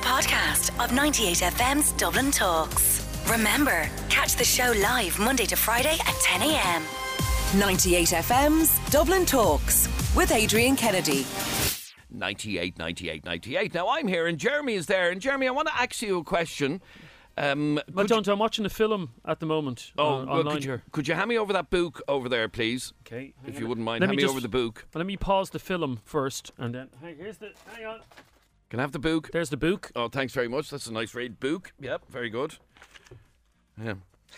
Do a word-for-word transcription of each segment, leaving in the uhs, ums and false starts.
podcast of ninety-eight F M's Dublin Talks. Remember, catch the show live Monday to Friday at ten a m. ninety-eight F M's Dublin Talks with Adrian Kennedy. ninety-eight, ninety-eight, ninety-eight. Now I'm here and Jeremy is there. And Jeremy, I want to ask you a question. Um, well, don't, I'm watching a film at the moment. Oh, on, well, online could, you, here. could you hand me over that book over there, please? Okay. If you wouldn't mind, let hand me, me just, over the book. Well, let me pause the film first, and then hey, here's the. Hang on. Can I have the book? There's the book. Oh, thanks very much. That's a nice read. Book. Yep, very good. Yeah.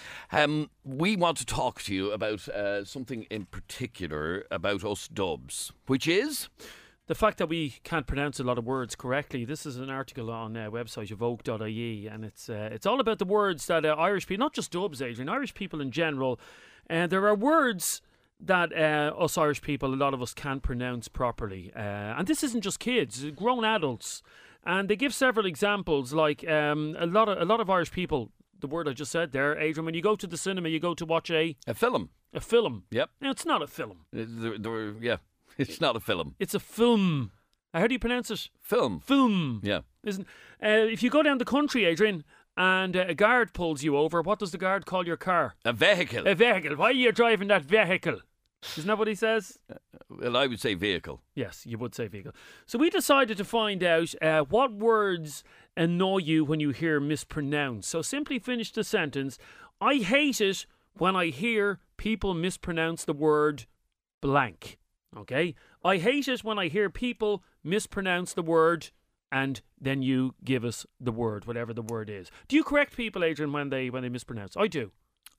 Um, we want to talk to you about uh, something in particular about us Dubs, which is the fact that we can't pronounce a lot of words correctly. This is an article on a uh, website evoke dot I E, and it's uh, it's all about the words that uh, Irish people, not just Dubs, Adrian, Irish people in general, and uh, there are words that uh, us Irish people, a lot of us can't pronounce properly. Uh, and this isn't just kids, grown adults. And they give several examples, like um, a lot of a lot of Irish people, the word I just said there, Adrian, when you go to the cinema, you go to watch a... a film. A film. Yep. Now, it's not a film. Uh, there, there, yeah, it's not a film. It's a film. How do you pronounce it? Film. Film. Yeah. Isn't? Uh, if you go down the country, Adrian, and uh, a guard pulls you over, what does the guard call your car? A vehicle. A vehicle. Why are you driving that vehicle? Isn't that what he says? Uh, well, I would say vehicle. Yes, you would say vehicle. So we decided to find out uh, what words annoy you when you hear mispronounced. So simply finish the sentence. I hate it when I hear people mispronounce the word blank. Okay? I hate it when I hear people mispronounce the word, and then you give us the word, whatever the word is. Do you correct people, Adrian, when they when they mispronounce? I do.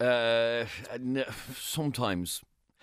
Uh, n- sometimes.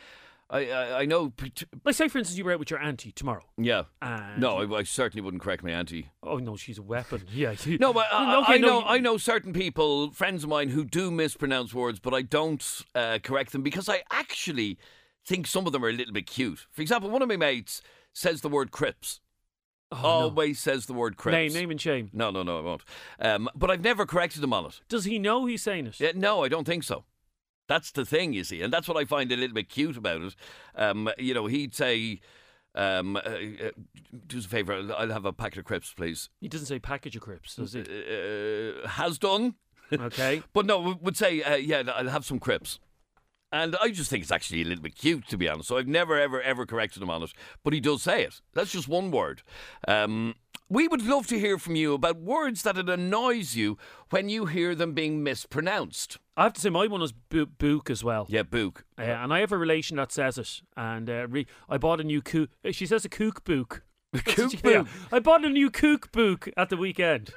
I, I I know. Like, say, for instance, you were out with your auntie tomorrow. Yeah. And No, I, I certainly wouldn't correct my auntie. Oh no, she's a weapon. Yeah. No, but I, Okay, I no, know you- I know certain people, friends of mine, who do mispronounce words, but I don't uh, correct them because I actually think some of them are a little bit cute. For example, one of my mates says the word Crips. Oh, Always says the word no. Crips. Name, name and shame. No, no, no, I won't. Um, but I've never corrected him on it. Does he know he's saying it? Yeah, no, I don't think so. That's the thing, you see, and that's what I find a little bit cute about it. Um, you know, he'd say, um, uh, uh, "Do us a favour, I'll have a packet of crisps, please." He doesn't say package of crisps, does he? Uh, has done, Okay. but no, would say, uh, "Yeah, I'll have some crisps." And I just think it's actually a little bit cute, to be honest. So I've never, ever, ever corrected him on it. But he does say it. That's just one word. Um, we would love to hear from you about words that it annoys you when you hear them being mispronounced. I have to say my one was bo- book as well. Yeah, book. Uh, and I have a relation that says it. And uh, re- I bought a new kook. She says a kook book. Kook Yeah. book. I bought a new kook book at the weekend.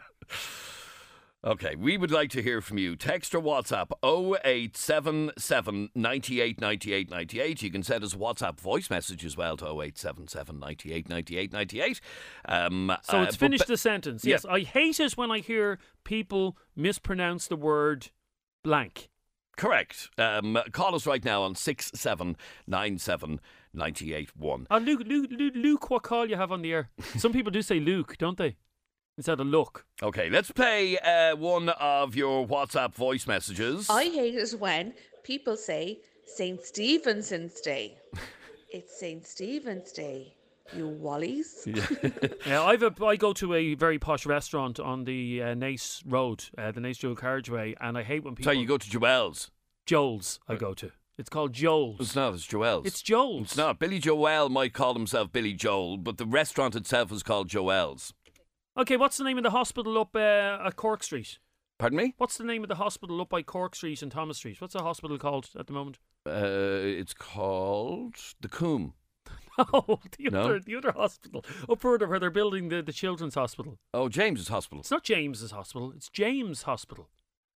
Okay, we would like to hear from you. Text or WhatsApp oh eight seven seven, nine eight, nine eight, nine eight. You can send us a WhatsApp voice message as well to oh eight seven seven, nine eight, nine eight, nine eight. Um, So uh, it's but finished be- the sentence. Yeah. Yes, I hate it when I hear people mispronounce the word blank. Correct. Um, call us right now on six seven nine seven, nine eight one. Oh, Luke, Luke, Luke, Luke, what call you have on the air? Some people do say Luke, don't they? Instead of look. Okay, let's play uh, one of your WhatsApp voice messages. I hate it when people say Saint Stephen's Day. It's Saint Stephen's Day, you wallies. Yeah, I've a, I go to a very posh restaurant on the uh, Nace Road, uh, the Nace Dual Carriageway, and I hate when people... So you go to Joel's. Joel's, I go to. It's called Joel's. It's not, it's Joel's. It's Joel's. It's not. Billy Joel might call himself Billy Joel, but the restaurant itself is called Joel's. Okay, what's the name of the hospital up uh, at Cork Street? Pardon me? What's the name of the hospital up by Cork Street and Thomas Street? What's the hospital called at the moment? Uh, it's called the Coombe. Oh, the No? other the other hospital. Up further where they're building the, the children's hospital. Oh, James's Hospital. It's not James's hospital, it's James Hospital.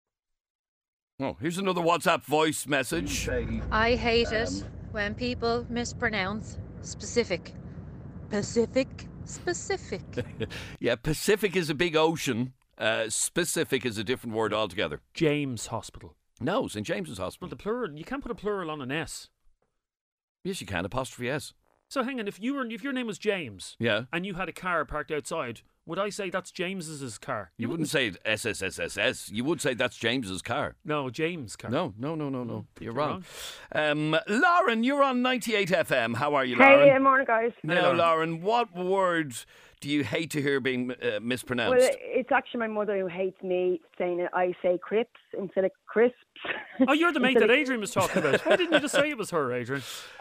Oh, here's another WhatsApp voice message. I hate it when people mispronounce specific. Pacific, specific. Yeah, Pacific is a big ocean. Uh, specific is a different word altogether. James Hospital. No, Saint James's Well, Hospital. the plural, you can't put a plural on an S. Yes, you can. Apostrophe S. So hang on, if you were if your name was James Yeah. and you had a car parked outside, would I say that's James's car? You wouldn't say S S S S S. You would say that's James's car. No, James' car. No, no, no, no, no. You're You're wrong. Um, Lauren, you're on ninety-eight F M. How are you, Hey, Lauren? uh, morning, guys. Now, Lauren, what word do you hate to hear being uh, mispronounced? Well, it's actually my mother who hates me saying it. I say crisps instead of crisps. Oh, you're the mate Instead that of- Adrian was talking about. Why didn't you just say it was her, Adrian?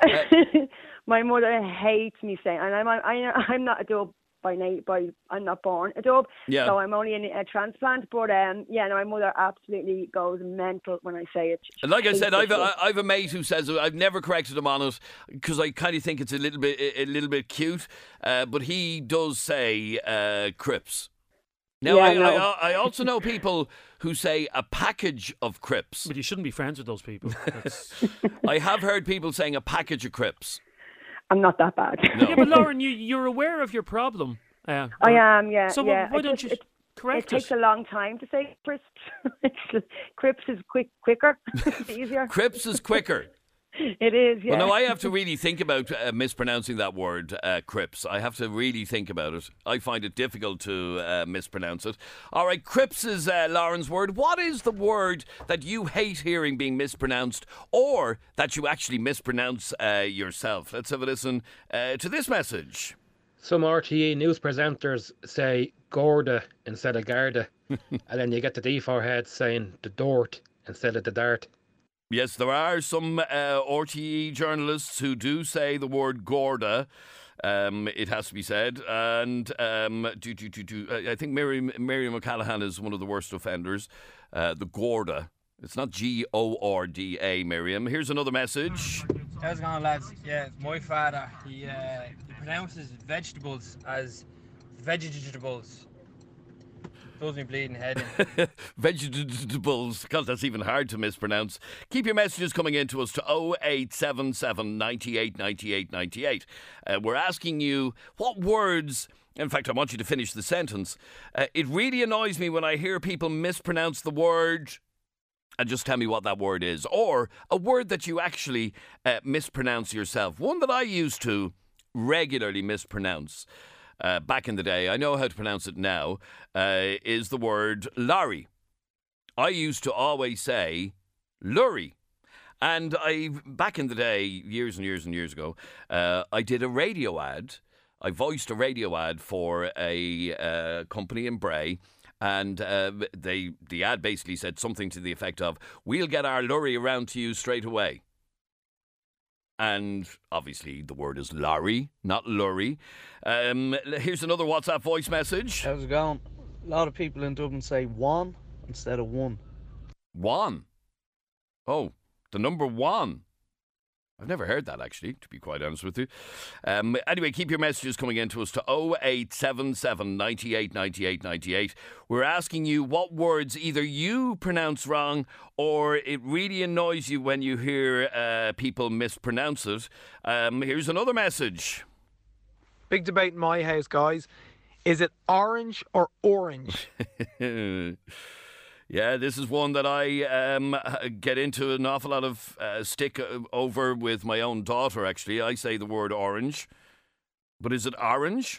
My mother hates me saying, and I'm I, I'm not a dub by name, by I'm not born a dub, Yeah. so I'm only in a transplant. But um, yeah, no, my mother absolutely goes mental when I say it. She Like I hates said, it. I've a, I've a mate who says I've never corrected him on it because I kind of think it's a little bit a little bit cute. Uh, but he does say uh, crips. Now Yeah, I, no. I I also know people who say a package of crips. But you shouldn't be friends with those people. That's... I have heard people saying a package of crips. I'm not that bad. No. Yeah, but Lauren, you, you're aware of your problem. Uh, I am, yeah. So yeah. why It don't just- you it, correct it takes it? a long time to say crisps. It's- Crips is quick, quicker, it's easier. Crips is quicker. It is, yeah. Well, no, I have to really think about uh, mispronouncing that word, uh, crips. I have to really think about it. I find it difficult to uh, mispronounce it. All right, crips is uh, Lauren's word. What is the word that you hate hearing being mispronounced or that you actually mispronounce uh, yourself? Let's have a listen uh, to this message. Some R T E news presenters say Gorda instead of Garda, and then you get the D four heads saying the Dort instead of the Dart. Yes, there are some uh, R T E journalists who do say the word Gorda. Um, it has to be said, and um, do, do, do, do, uh, I think Miriam, Miriam O'Callaghan is one of the worst offenders. Uh, the Gorda. It's not G O R D A, Miriam. Here's another message. How's it going, lads? Yeah, my father, he, uh, he pronounces vegetables as vegetables. Fills me bleeding head in. Vegetables. God, that's even hard to mispronounce. Keep your messages coming in to us to oh eight seven seven, nine eight, nine eight, nine eight. Uh, we're asking you what words... In fact, I want you to finish the sentence. Uh, it really annoys me when I hear people mispronounce the word... And just tell me what that word is. Or a word that you actually uh, mispronounce yourself. One that I used to regularly mispronounce uh, back in the day, I know how to pronounce it now, uh, is the word lorry. I used to always say lurry. And I, back in the day, years and years and years ago, uh, I did a radio ad. I voiced a radio ad for a uh, company in Bray. And uh, they the ad basically said something to the effect of, we'll get our lorry around to you straight away. And obviously the word is lorry, not lorry. Um, here's another WhatsApp voice message. How's it going? A lot of people in Dublin say one instead of one. One. Oh, the number one. I've never heard that, actually, to be quite honest with you. Um, anyway, keep your messages coming in to us to oh eight seven seven, nine eight, nine eight, nine eight. We're asking you what words either you pronounce wrong or it really annoys you when you hear uh, people mispronounce it. Um, here's another message. Big debate in my house, guys. Is it orange or orange? Yeah, this is one that I um, get into an awful lot of uh, stick over with my own daughter, actually. I say the word orange. But is it orange?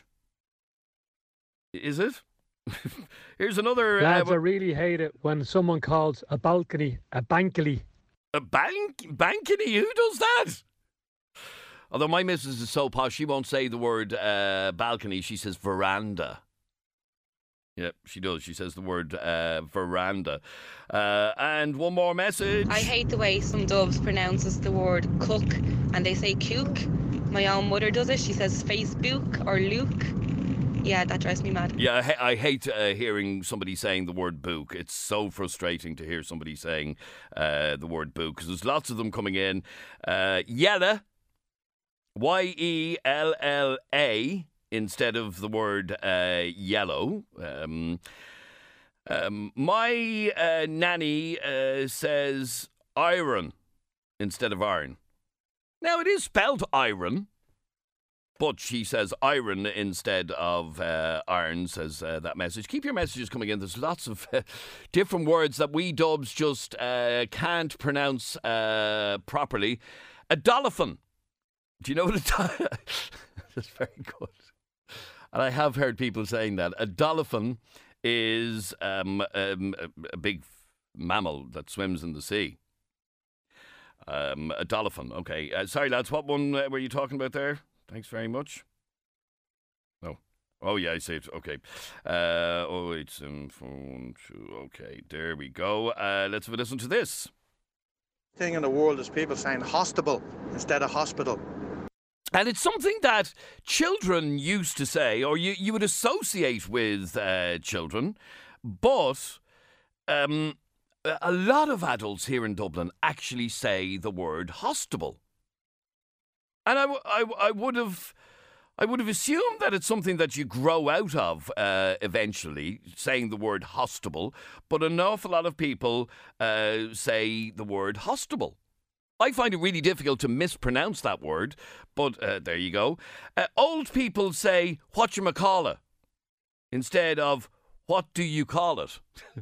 Is it? Here's another... Lads, uh, I really hate it when someone calls a balcony a bankily. A bank? Bankany? Who does that? Although my missus is so posh, she won't say the word uh, balcony. She says veranda. Yep, she does. She says the word uh, veranda. Uh, and one more message. I hate the way some dubs pronounces the word cook and they say cook. My own mother does it. She says Facebook or Luke. Yeah, that drives me mad. Yeah, I, ha- I hate uh, hearing somebody saying the word book. It's so frustrating to hear somebody saying uh, the word book because there's lots of them coming in. Uh, Yella, Y E L L A. Instead of the word uh, yellow. Um, um, my uh, nanny uh, says iron instead of iron. Now, it is spelled iron, but she says iron instead of uh, iron, says uh, that message. Keep your messages coming in. There's lots of uh, different words that we dubs just uh, can't pronounce uh, properly. A dolphin. Do you know what a dolphin... That's very good. And I have heard people saying that. A dolphin is um, um, a big mammal that swims in the sea. Um, a dolphin, okay. Uh, sorry, lads, what one uh, were you talking about there? Thanks very much. No. Oh, yeah, I see it. Okay. Uh, oh, it's um, phone two. Okay, there we go. Uh, let's have a listen to this. Thing in the world is people saying hospital instead of hospital. And it's something that children used to say, or you, you would associate with uh, children, but um, a lot of adults here in Dublin actually say the word hospital. And I, w- I, w- I would have... I would have assumed that it's something that you grow out of uh, eventually, saying the word hospital, but an awful lot of people uh, say the word hospital. I find it really difficult to mispronounce that word, but uh, there you go. Uh, old people say, whatchamacallit, instead of, what do you call it?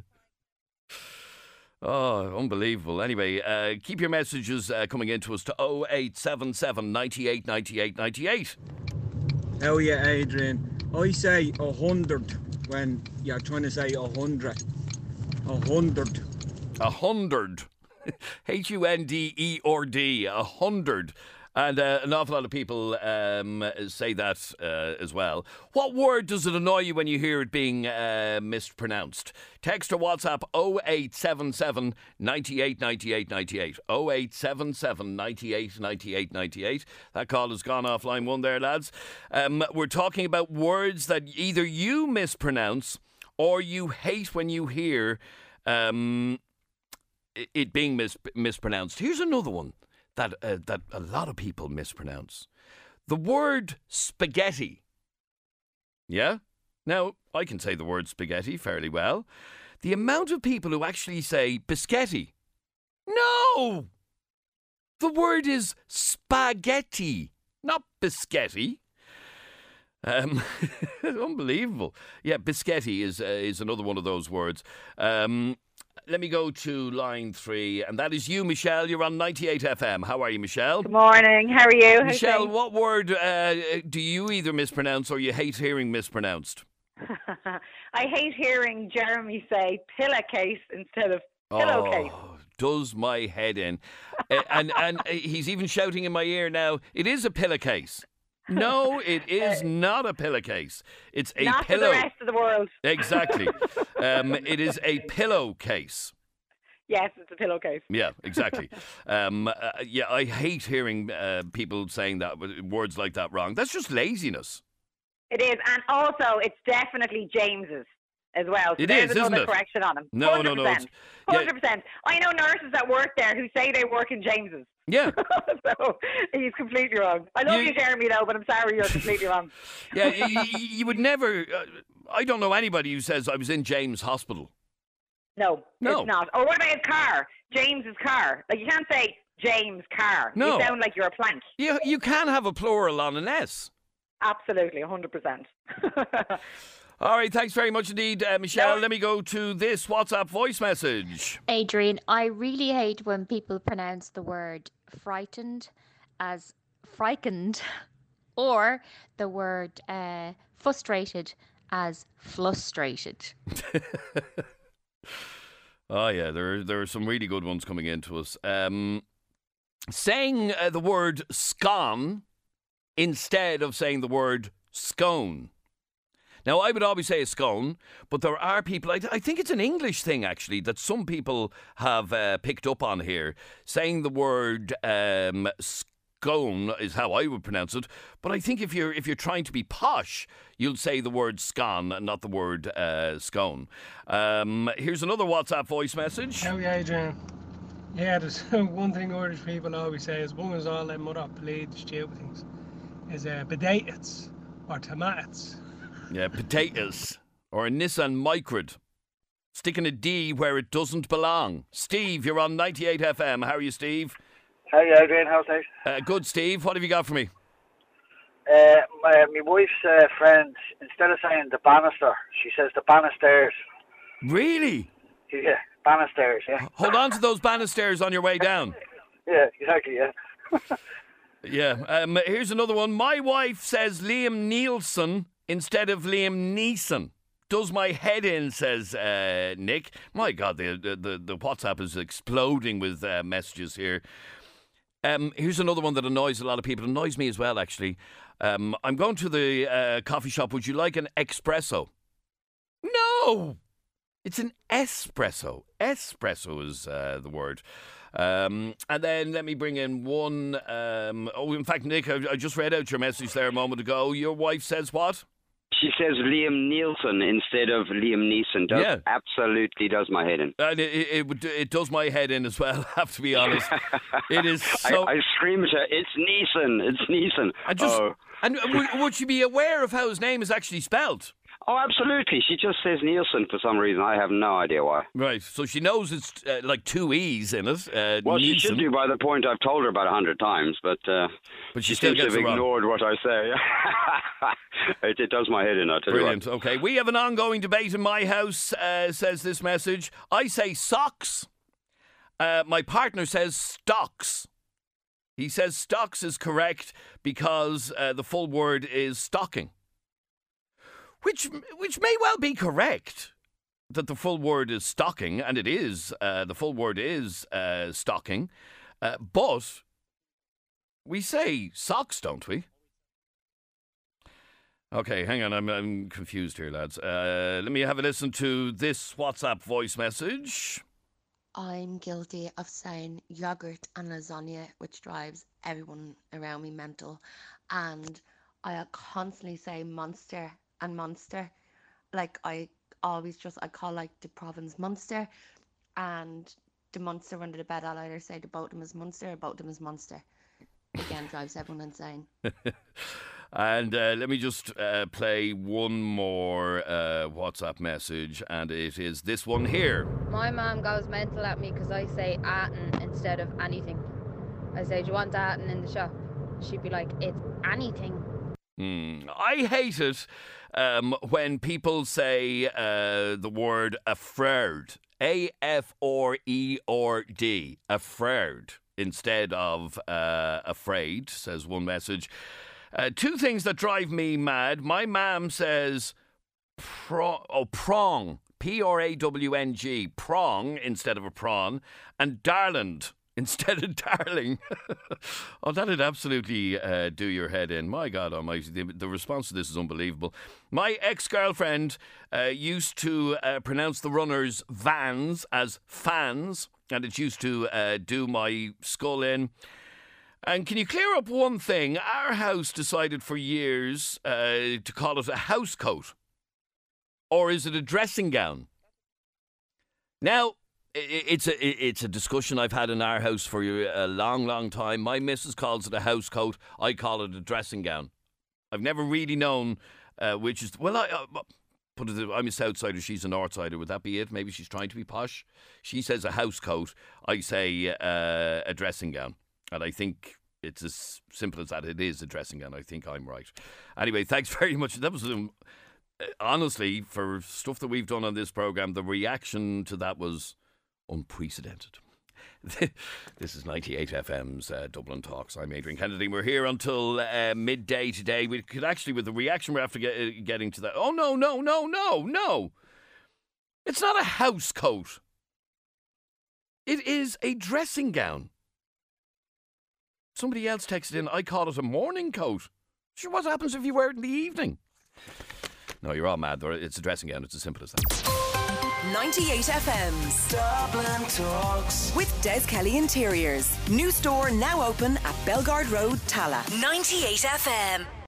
Oh, unbelievable. Anyway, uh, keep your messages uh, coming in to us to oh eight seven seven, nine eight, nine eight, nine eight. Oh yeah, Adrian. I say a hundred when you're trying to say a hundred. A hundred. A hundred. H U N D E R D. A hundred. And uh, an awful lot of people um, say that uh, as well. What word does it annoy you when you hear it being uh, mispronounced? Text or WhatsApp oh eight seven seven, nine eight, nine eight, nine eight. oh eight seven seven, nine eight, nine eight, nine eight. That call has gone offline one there, lads. Um, we're talking about words that either you mispronounce or you hate when you hear um, it being mis- mispronounced. Here's another one that uh, that a lot of people mispronounce. The word spaghetti. Yeah? Now, I can say the word spaghetti fairly well. The amount of people who actually say biscotti. No! The word is spaghetti, not biscotti. Um, unbelievable. Yeah, biscotti is, uh, is another one of those words. Um... Let me go to line three, and that is you, Michelle. You're on ninety-eight F M. How are you, Michelle? Good morning. How are you? How's Michelle, things? what word uh, do you either mispronounce or you hate hearing mispronounced? I hate hearing Jeremy say pillowcase instead of pillowcase. Oh, does my head in. uh, and and uh, he's even shouting in my ear now, it is a pillowcase. No, it is not a pillowcase. It's a Not pillow. for the rest of the world. Exactly. um, it is a pillowcase. Yes, it's a pillowcase. Yeah, exactly. um, uh, yeah, I hate hearing uh, people saying that words like that wrong. That's just laziness. It is, and also it's definitely James's as well. So It there's is, another isn't it? correction on him. No, no, no, it's- yeah. one hundred percent. I know nurses that work there who say they work in James's. Yeah. So he's completely wrong. I love You- you, Jeremy, though, but I'm sorry, you're completely wrong. Yeah, you, you would never. Uh, I don't know anybody who says I was in James Hospital. No, No. it's not. Or what about his car? James's car. Like, you can't say James' car. No. You sound like you're a plank. You you can have a plural on an S. Absolutely, one hundred percent. All right, thanks very much indeed, uh, Michelle. Let me go to this WhatsApp voice message. Adrian, I really hate when people pronounce the word frightened as frightened, or the word uh, frustrated as frustrated. Oh yeah, there there are some really good ones coming into us. Um, saying uh, the word scone instead of saying the word scone. Now, I would always say a scone, but there are people, I, I think it's an English thing actually, that some people have uh, picked up on here. Saying the word um, scone is how I would pronounce it, but I think if you're if you're trying to be posh, you'll say the word scone and not the word uh, scone. Um, here's another WhatsApp voice message. How are you, Adrian? Yeah, there's one thing Irish people always say, as long as all them other played stupid things, is uh, potatoes or tomatoes. Yeah, potatoes. Or a Nissan Micrid. Sticking a D where it doesn't belong. Steve, you're on ninety-eight F M. How are you, Steve? How are you, Adrian? How's things? Uh, good, Steve. What have you got for me? Uh, my, my wife's uh, friend, instead of saying the banister, she says the banisters. Really? Yeah, banisters, yeah. Hold on to those banisters on your way down. Yeah, exactly, yeah. Yeah. Um, here's another one. My wife says Liam Nielsen instead of Liam Neeson. Does my head in, says uh, Nick. My God, the, the, the WhatsApp is exploding with uh, messages here. Um, here's another one that annoys a lot of people. It annoys me as well, actually. Um, I'm going to the uh, coffee shop. Would you like an espresso? No! It's an espresso. Espresso is uh, the word. Um, and then let me bring in one. Um, oh, in fact, Nick, I, I just read out your message there a moment ago. Your wife says what? She says Liam Nielsen instead of Liam Neeson. Does, Yeah. absolutely does my head in. And it, it, it, would- it does my head in as well, I have to be honest. It is so... I, I scream at her, it's Neeson, it's Neeson. And, just, oh. and would, would she be aware of how his name is actually spelled? oh, absolutely. She just says Nielsen for some reason. I have no idea why. Right, so she knows it's uh, like two E's in it. Uh, Well, she Neeson. should do by the point I've told her about a hundred times, but, uh, But she she still seems to gets have it wrong. ignored what I say. it, it does my head in, I tell Brilliant. you what. Okay, we have an ongoing debate in my house, uh, says this message. I say socks. Uh, my partner says stocks. He says stocks is correct because uh, the full word is stocking. Which, which may well be correct, that the full word is stocking, and it is. Uh, the full word is uh, stocking. Uh, but we say socks, don't we? Okay, hang on, I'm, I'm confused here, lads. Uh, let me have a listen to this WhatsApp voice message. I'm guilty of saying yogurt and lasagna, which drives everyone around me mental. And I constantly say monster and monster. Like, I always just, I call like the province Munster. And the monster under the bed, I'll either say the both of them is Munster or both of them is monster. Again, drives everyone insane. And uh, let me just uh, play one more uh, WhatsApp message, and it is this one here. My mum goes mental at me because I say atin instead of anything. I say, do you want atin in the shop? She'd be like, it's anything. Hmm. I hate it um, when people say uh, the word afraid. A F R E R D. Afraid. Instead of uh, afraid, says one message. Uh, two things that drive me mad. My mum says pro- oh, prong. P R A W N G. Prong instead of a prawn. And darland instead of darling. Oh, that'd absolutely uh, do your head in. My God almighty, the, the response to this is unbelievable. My ex-girlfriend uh, used to uh, pronounce the runners' vans as fans, and it used to uh, do my skull in. And can you clear up one thing? Our house decided for years uh, to call it a house coat. Or is it a dressing gown? Now, it's a it's a discussion I've had in our house for a long, long time. My missus calls it a house coat. I call it a dressing gown. I've never really known uh, which is... Well, I... Uh, Put it, I'm a Southsider, she's a Northsider. Would that be it? Maybe she's trying to be posh. She says a house coat. I say uh, a dressing gown. And I think it's as simple as that. It is a dressing gown. I think I'm right. Anyway, thanks very much. That was, um, honestly, for stuff that we've done on this programme, the reaction to that was unprecedented. This is ninety-eight F M's uh, Dublin Talks. I'm Adrian Kennedy. We're here until uh, midday today. We could actually, with the reaction we're after get, uh, getting to that. Oh, no, no, no, no, no. It's not a house coat. It is a dressing gown. Somebody else texted in, I call it a morning coat. Sure, what happens if you wear it in the evening? No, you're all mad. It's a dressing gown. It's as simple as that. ninety-eight F M's Dublin Talks with Des Kelly Interiors. New store now open at Belgard Road, Tala. ninety-eight F M.